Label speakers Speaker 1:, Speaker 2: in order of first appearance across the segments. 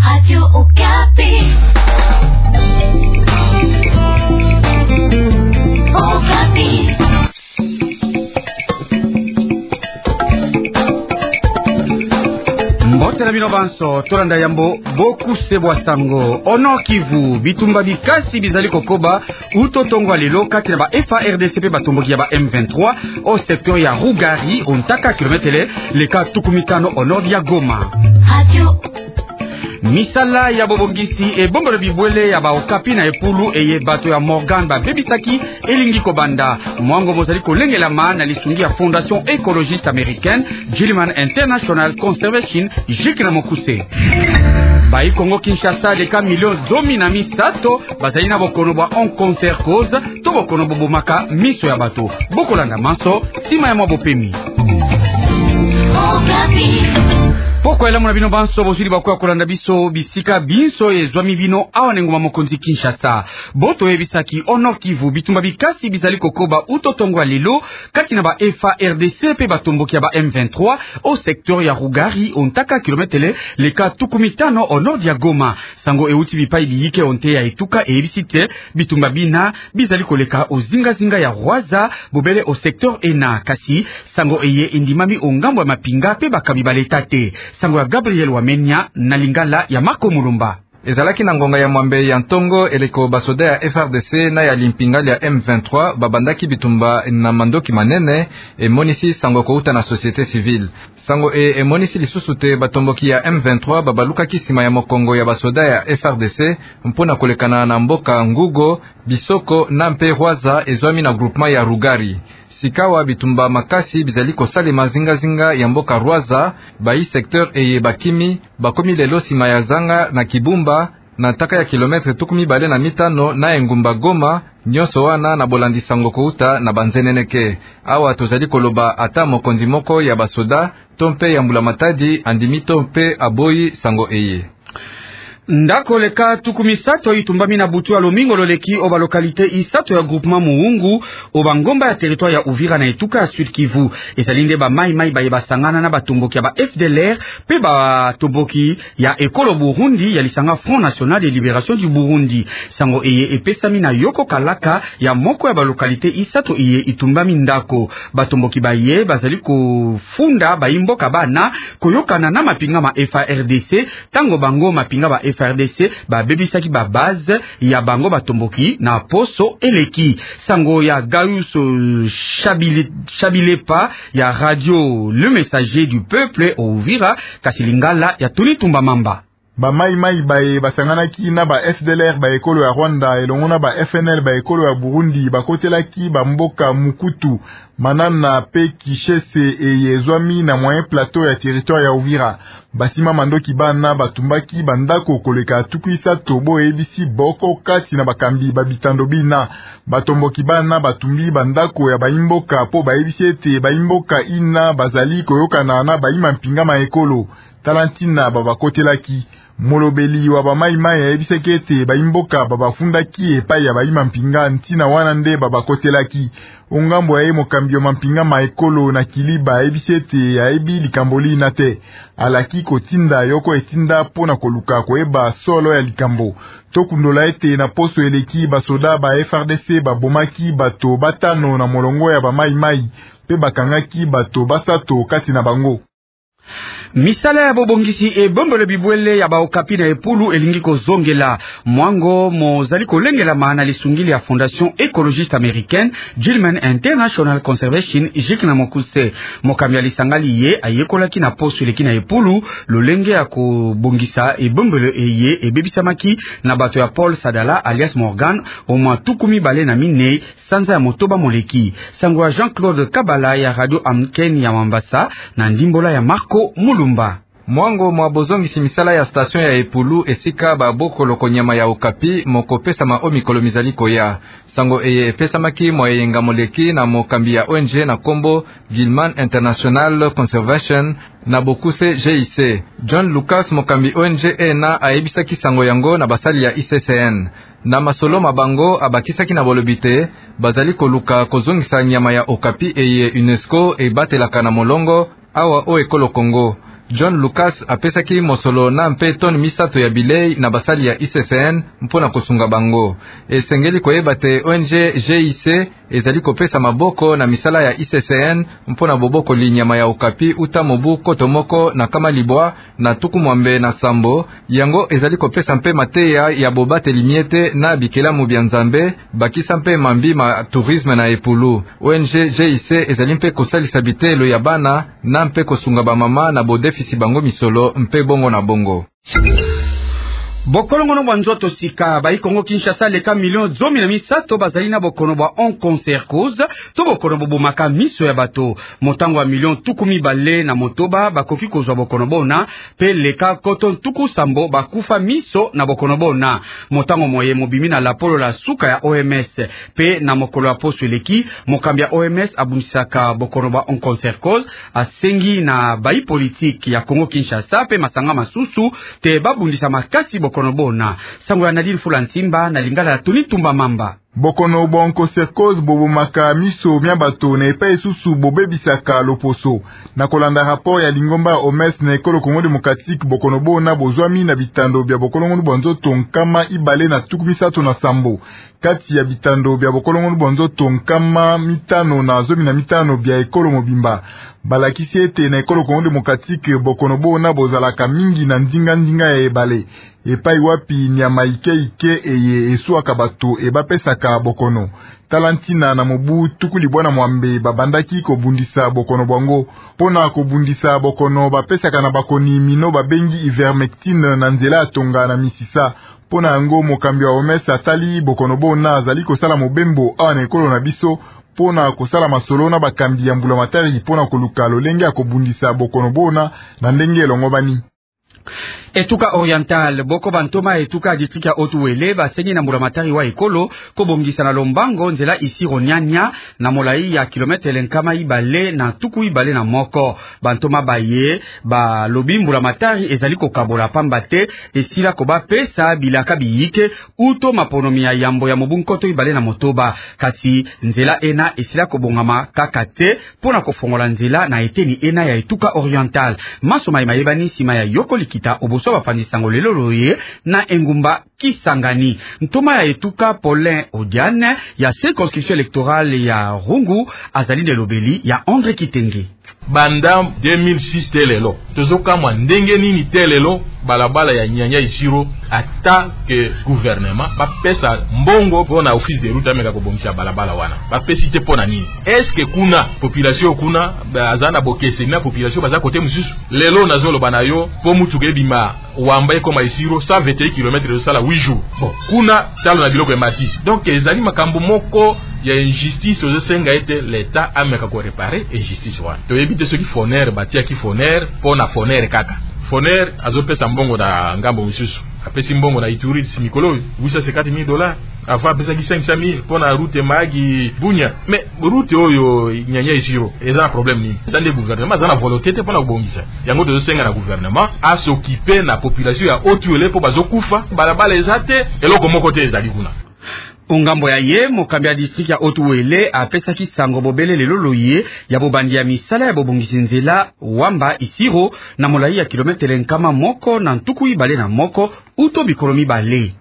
Speaker 1: Radio Okapi. Okapi.
Speaker 2: Mbote na bino banso tolanda yambo boku sebwa sango ono Kivu bitumba bikasi bizali kokoba utotongwa lelo kati na ba FARDC batomboki ya ba M23 au secteur ya Rugari ontaka kilometele leka tukumitano au nord ya Goma.
Speaker 1: Radio
Speaker 2: Misala ya bobongisi e bombolo bibwele ya ba Okapi na epulu eye bato ya Morgan ba bebisaki elingi kobanda mwango mozali kolengela na lisungi ya Fondation Écologiste Américaine Gilman International Conservation jikina mokuse Bayi Kongo Kinshasa deka millions domina misato bazali na bokono bwa en concert cause to bokono bobomaka miso ya bato bokolanda manso sima ya mwabopemi
Speaker 1: Okapi.
Speaker 2: Poko elamu na bino banso bozuli bakuya kolanda biso bisika binso ezwami bino awa nenguma mokonzi Kinshasa. Boto ebisaki ono Kivu bitumba bikasi bizali kokoba utotongwa lelo kati na ba FARDC pe batomboki ya ba M23 au secteur ya Rugari ontaka kilometele leka tukumitano au nord ya Goma. Sango euti bipai biyike onte ya etuka ebisite bitumba bina bizali koleka ozinga ya Rwaza bobele au secteur ena kasi sango eye indimami ongambo ya mapinga pe bakabi baletate. Sango ya Gabriel Wamenya na lingala ya Marco Mulumba.
Speaker 3: Ezalaki na ngonga ya mwambe ya ntongo eleko basoda ya FARDC na ya limpingali ya M23 babandaki bitumba na mandoki manene emonisi sango kouta na société civile. Sango emonisi lisusu te batomboki ya M23 babalukaki sima ya mokongo ya basoda ya FARDC mpona kolekana na mboka Ngugo, Bisoko na mpe Rwaza ezwami na groupement ya Rugari. Sikawa bitumba makasi bizali kosalema zinga ya mboka Rwaza bayi secteur eye bakimi bakomi lelo sima ya Zanga na Kibumba na taka ya kilometre tukumi bale na mitano na engumba Goma nyonso wana na bolandi sango kouta na banzeneneke. Awa tozali koloba ata mokonzi moko ya basoda tompe ya mbula matadi andimi tompe aboyi sango eye.
Speaker 2: Ndako leka tukumisato itumbami na butu ya lomingo loleki oba lokalite isato ya groupement Muungu oba ngomba ya territoire ya Uvira na etuka ya Sud Kivu. Ezalinde ba mai baye basangana na batomboki ya ba FDLR pe batomboki ya ekolo Burundi ya lisanga Front National de Libération du Burundi. Sango eye epesami na yoko kalaka ya moko ya ba lokalite isato eye itumbami ndako. Batomboki baye bazali kufunda bayimboka bana koyokana na mapinga ma FARDC tango bango mapinga ba FARDC ba bebisaki ba base ya bango batomboki na poso eleki. Sango ya Gaius Chabilepa ya radio Le Messager du Peuple au Uvira kasilingala ya Tunitumba Mamba.
Speaker 4: Ba mai baye basanganaki na ba FDLR ba ekolo ya Rwanda elongona ba FNL ba ekolo ya Burundi bakotelaki ba mboka Mukutu Manana pe Kishese eyezwami na moyen plateau ya territoire ya Uvira. Basima mandoki bana batumbaki bandako koleka tukuisa tobo ebisi boko kati na bakambi babitando bina batomboki bana batumbi bandako ya baimboka po baebisi ete baimboka ina bazali koyokana na baima mpinga ma ekolo talantina babakotelaki. Molobeli wa ba mai ya ebisekete baimboka babafundaki epai ya baima mpinga ntina wana nde babakotelaki. Ongambo ya mokambio mampinga ma ekolo na Kiliba ebisete ya ebi likamboli na te. Alaki kotinda yoko etinda pona koluka koeba solo ya likambo. Tokundola ete na poso eleki basoda ba FARDC babomaki bato batano na molongo ya ba mai pe bakangaki bato basato kati na bango.
Speaker 2: Misala ya bobongisi e bombole bibwele ya ba Okapi na epulu elingi kozongela mwango mozali kolengela maana lisungili ya Fondation Écologiste Américaine Gilman International Conservation jikina mokuse mokambi alisangali ye ayekolaki na poso eleki na epulu lolenge ya kobongisa e bombole eye ebebisamaki na bato ya Paul Sadala alias Morgan o mwa tukumi bale na mine sanza ya motoba moleki. Sango ya Jean-Claude Kabala ya Radio Amken ya Mambasa na ndimbola ya Marco Mulumba.
Speaker 3: Mwango mwa bozongisi misala ya station ya epulu esika baboko lokonyama ya Okapi moko pesa ma omikolo mizali koya. Sango eye pesa maki mwa yenga moleki na mokambi ya ONG na kombo Gilman International Conservation na bokuse GIC. John Lucas mokambi ONG na aebisaki sango yango na basali ya ICCN. Na masolo mabango abakisaki na bolobite bazali koluka kozongisa nyama ya Okapi eye UNESCO ebatelaka na molongo awa o ekolo Kongo. John Lucas apesaki mosolo na mpe toni misato ya bilei na basali ya ICCN mpona kosunga bango. Esengeli koyeba te ONG GIC ezali kopesa maboko na misala ya ICCN mpona boboko linyama ya Okapi uta mobu kotomoko na kama libwa na tuku mwambe na sambo. Yango ezali kopesa mpe mateya ya bobate limiete na bikelamu bya nzambe bakisa mpe mambi ma tourisme na epulu. ONG GIC ezali mpe kosalisa bitelo ya bana na mpe kosunga bamama na bodefisi bango misolo mpe bongo na bongo.
Speaker 2: Bokolongo no banzoto sika bai Kongo Kinshasa leka million zomi na misato bazali na bokono ba on concert cause to bokono bobomaka miso ya bato motango wa million tukumi bale na motoba bakoki kozwa bokono bona pe leka koton tuku sambo bakufa miso na bokono bona motango moye mobimi na lapolo la suka ya OMS pe na mokolo ya poso leki mokambi ya OMS abunisaka bokono ba on concert cause asengi na bai politique ya Kongo Kinshasa pe masanga masusu te babundisa makasi bokono bona sango ya Nadine Fulantimba na lingala ya Tuni Tumba Mamba.
Speaker 4: Bokono bonko serkoz bobomaka miso mya bato na epa esusu bobebisaka loposo. Na kolanda rapport ya lingomba OMS na ekolo Kongo Demokratique bokono bona bozwami na bitando bya bokolongo bonzoto nkama ibale na tuku misato na sambo. Kati ya bitando bya bokolongo bonzoto nkama mitano na zomi na mitano bya ekolo mobimba. Balakisi ete na ekolo Kongo Demokratique bokono bona bozalaka mingi na ndinga ya ebale. Epai wapi nyama ike eye esuaka bato ebapesaka bokono. Talantina na mobu tukuli bwana mwambe babandaki kobundisa bokono bwango. Pona kobundisa bokono bapesaka na bakoni mino babengi ivermectine na nzela atonga na misisa. Pona yango mokambi wa OMS atali bokono bona azali kosala mobembo awa na ekolo na biso. Pona kosala masolo na bakambi ya mbula matari pona koluka lolenge akobundisa bokono bona na ndenge elongo bani.
Speaker 2: Etuka Oriental boko bantoma etuka district ya Otuwele basengi na mbulamatari wa ekolo kobongisa na lombango nzela isi Ronyanya na molai ya kilometre lenkama ibale na tuku ibale na moko bantoma baye ba lobi mbulamatari ezali kokabola pamba te esila koba pesa bilaka biyike uto maponomi ya yambo ya mobunkoto ibale na motoba kasi nzela ena esila kobongama kaka te pona kofongola nzela na eteni ena ya etuka Oriental maso mayebani sima ya yoko likita oboso bapandisango lelo loye na engumba Kisangani. Ntoma ya etuka Paulin Odiane ya circonscription électorale ya Rungu azali de lobeli ya André Kitenge.
Speaker 5: Banda 2006 telelo tozoka mwa ndenge nini telelo balabala ya nyanya isiro ata ke gouvernement bapesa mbongo pona office de route ameka kobongisa balabala wana bapesi te pona nini est-ce que kuna population kuna azana bokese na population baza kote mususu lelo nazolo banayo po mutu gebima wamba ekoma isiro 121 km de sala 8 jours bon kuna talo na biloko emati donc ezali makambo moko ya injustice ozosenga ete l'État ameka ko réparer injustice wana to ebite soki foner batia ki foner pona foner kaka foner azopesa mbongo na ngambo mususu apesi mbongo na Ituri simikolo $850,000 avant apesa ki 500,000 pona route magi bunya mais route oyo nyanya isiro eza problème nini sande gouvernement za na volonté te pona kubongisa yango tozosenga na gouvernement a s'occuper na population ya Otuwele po bazokufa balabala ezate eloko moko te ezali kuna.
Speaker 2: Ungambo ya ye mokambi ya district ya Otuwele apesaki sango bobele lelo loye ya bobandi ya misala ya bobongisi nzela wamba isiro na molai ya kilometre nkama moko na ntuku ibale na moko uto bikolo mibale.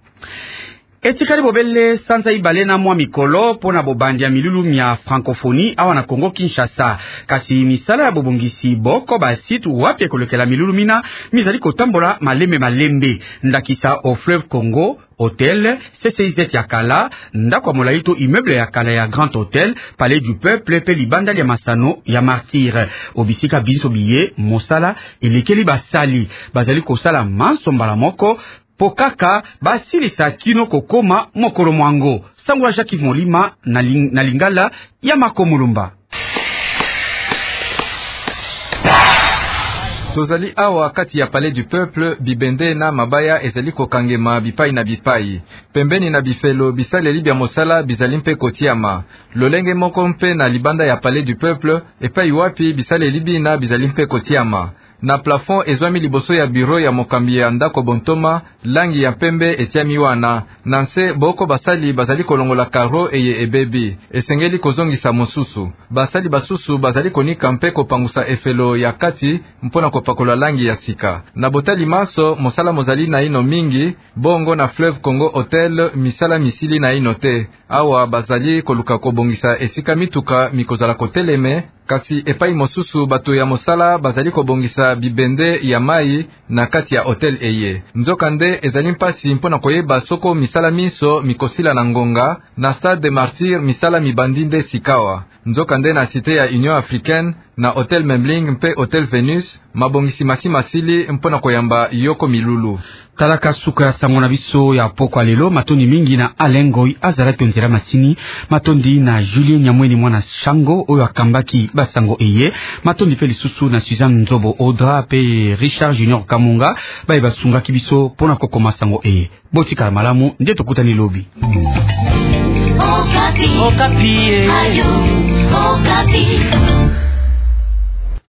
Speaker 2: Etikali bobele sanza ibale na mwa mikolo pona bobandi ya milulu mya francophonie awa na Kongo Kinshasa kasi misala ya bobongisi boko basitu wapi kolekela milulu mina mizali kotambola malembe ndakisa au fleuve Congo Hôtel, CCIZ ya kala, ndakwa molaito immeuble ya kala ya Grand Hôtel, Palais du Peuple, pe libanda ya Masano ya Martyr. Obisika biso biye, mosala, elekeli basali, bazali kosala mansombala moko, pokaka basilisa kino kokoma mokolo mwango. Sangwa Jacques Molima na lingala ya Makomulumba.
Speaker 3: Tozali awa kati ya Palais du Peuple bibende na mabaya ezali kokangema bipai na bipai. Pembeni na bifelo bisaleli bya mosala bizali mpe kotiama. Lolenge moko mpe na libanda ya Palais du Peuple epai wapi bisaleli bina bizali mpe kotiama. na plafond ezwami liboso ya biro ya mokambi ya ndako Bontoma langi ya pembe etiami wana. Nanse boko basali bazali kolongola karo eye ebebi esengeli kozongisa mosusu. Basali basusu bazali konika mpe kopangusa efelo ya kati mpona kopakola langi ya sika. Na botali maso mosala mozali na ino mingi bongo na Fleuve Congo Hotel misala misili na ino te. Awa bazali koluka kobongisa esika mituka mikozala koteleme kasi epai mosusu bato ya mosala bazali kobongisa bibende ya mai na kati ya hotel eye. Nzokande ezali mpasi mpona koyeba soko misala miso mikosila na ngonga na Stade des Martyrs misala mibandinde sikawa. Nzokande na cité ya Union Africaine na Hotel Membling mpe Hotel Venus mabongisi masili mpona koyamba yoko milulu.
Speaker 2: Talaka suka sango na biso ya poko alelo matondi mingi na Alengoi azalaki onzela matini matondi na Julien Nyamweni mwana Shango oyo akambaki basango eye matondi pe lisusu na Suzanne Nzobo Audra pe Richard Junior Kamunga baye basungaki biso pona kokoma sango eye botika malamu nde tokutani lobi.
Speaker 1: Okapi. Okapi. Ayo. Okapi.